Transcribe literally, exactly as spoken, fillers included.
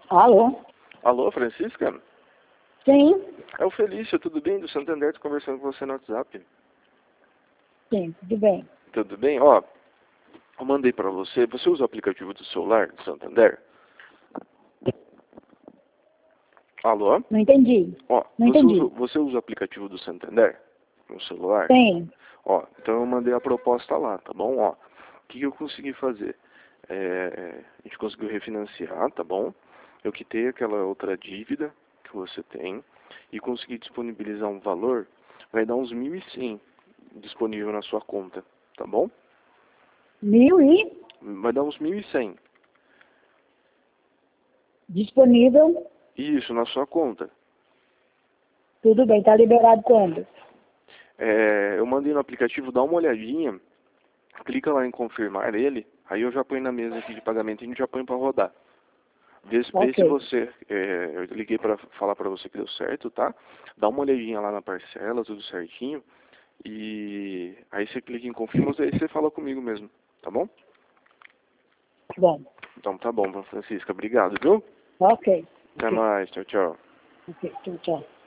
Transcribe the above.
Alô? Alô, Francisca? Sim, É o Felício, tudo bem? Do Santander, tô conversando com você no WhatsApp. sim, tudo bem. Tudo bem? Ó, eu mandei pra você. Você usa o aplicativo do celular do Santander? Alô? Não entendi. Ó, Não você usa, entendi. você usa o aplicativo do Santander no celular? Sim. Ó, então eu mandei a proposta lá, tá bom? Ó, o que eu consegui fazer? É, a gente conseguiu refinanciar, tá bom? Eu quitei aquela outra dívida que você tem e consegui disponibilizar um valor, vai dar uns mil e cem disponível na sua conta, tá bom? Mil e Vai dar uns mil e cem. disponível. Isso, na sua conta. Tudo bem, tá liberado quando? É, eu mandei no aplicativo, dá uma olhadinha, clica lá em confirmar ele, aí eu já ponho na mesa aqui de pagamento e a gente já põe para rodar. Vê, se- vê se Ok. você, é, eu liguei para falar para você que deu certo, tá? Dá uma olhadinha lá na parcela, tudo certinho, e aí você clica em confirma, aí você fala comigo mesmo, tá bom? Bom, Então tá bom, Francisca, obrigado, viu? ok. Até Ok, mais, tchau, tchau. ok, tchau, tchau.